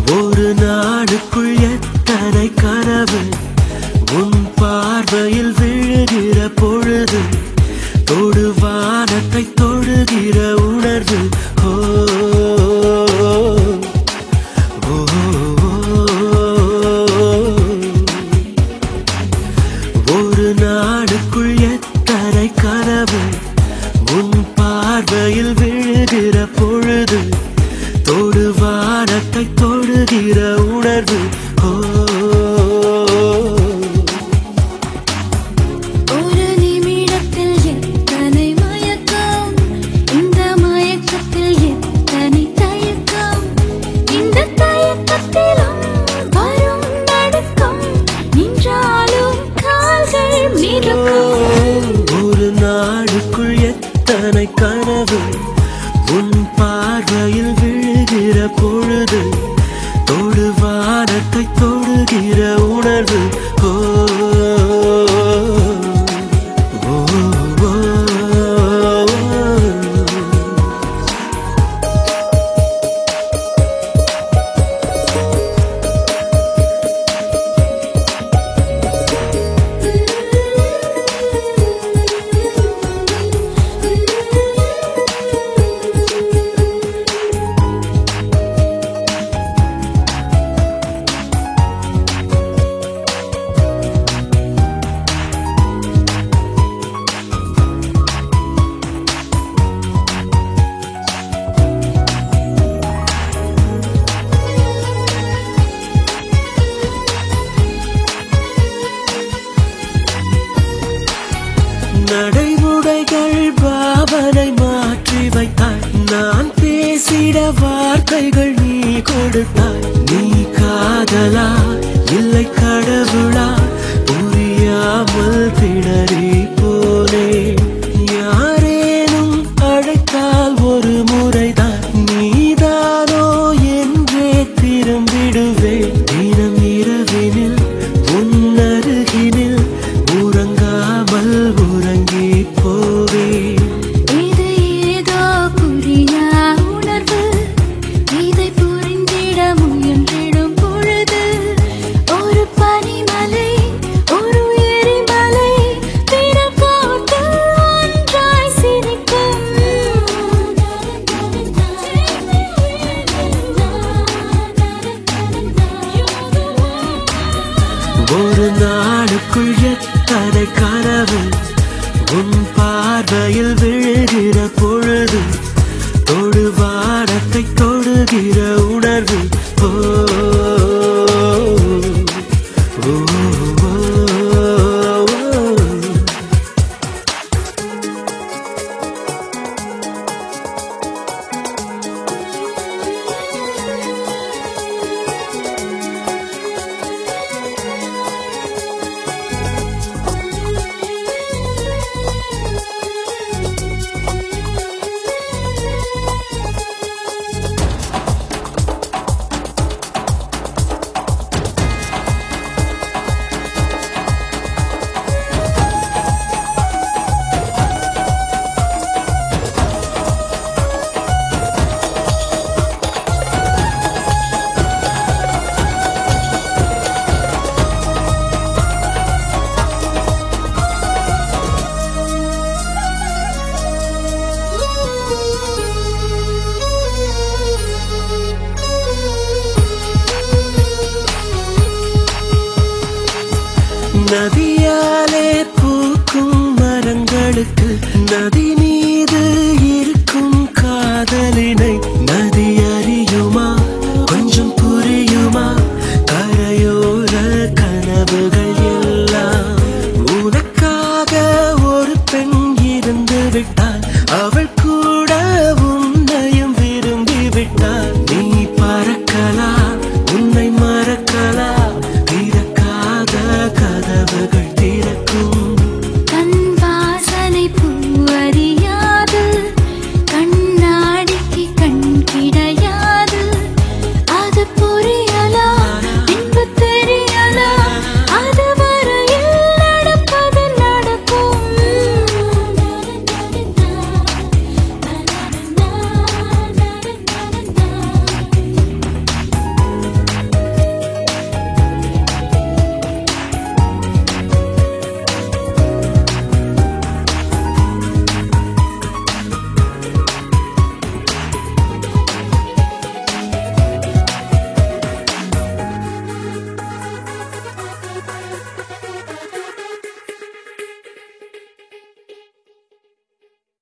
ஒரு நாளுக்குள் எத்தனை கனவு உன் பார்வையில் விழுகிற பொழுது தொடுவானத்தை தொடுகிற உணர்வு ஒரு நாளுக்குள் எத்தனை கனவு உன் பார்வையில் விழுகிற பொழுது தொடுவானத்தை தொடுகிற உணர்வு ஒரு நிமிடத்தில் எத்தனை மயக்கம் இந்த மயக்கத்தில் எத்தனை தயக்கம் இந்த தயக்கத்திலும் வரும் நடுக்கம் நின்றாலும் கால்கள் மிதக்கும் ஒரு நாளுக்குள் எத்தனை கனவு உன் பார்வையில் விழுகிற பொழுது தொடுவானத்தை தொடுகிற உணர்வு நடைமுறைகள் பாவனை மாற்றி வைத்தாய் நான் பேசிட வார்த்தைகள் நீ கொடுத்தாய் நீ காதலா இல்லை கடவுளா புரியாமல் திணறி போனே யாரேனும் அழைத்தால் ஒரு முறைதான் நீதானோ என்றே திரும்பிடுவேன் தினம் இரவினில் உன்னருகினில் உறங்காமல் உறங்கி போவே இது ஏதோ புரியா உணர்வு இதை புரிந்திட முயன்றிடும் பொழுது ஒரு பனிமலை ஒரு எரிமலை திறக்கோட்டு ஒன்றாய் சிரிக்கும் ஒரு நாளுக்குள் எத்தனை கனவு உன் பார்வையில் விழுகிற பொழுது தொடுவானத்தை தொடுகிற உணர்வு நதியாலே பூக்கும் மரங்களுக்கு நதி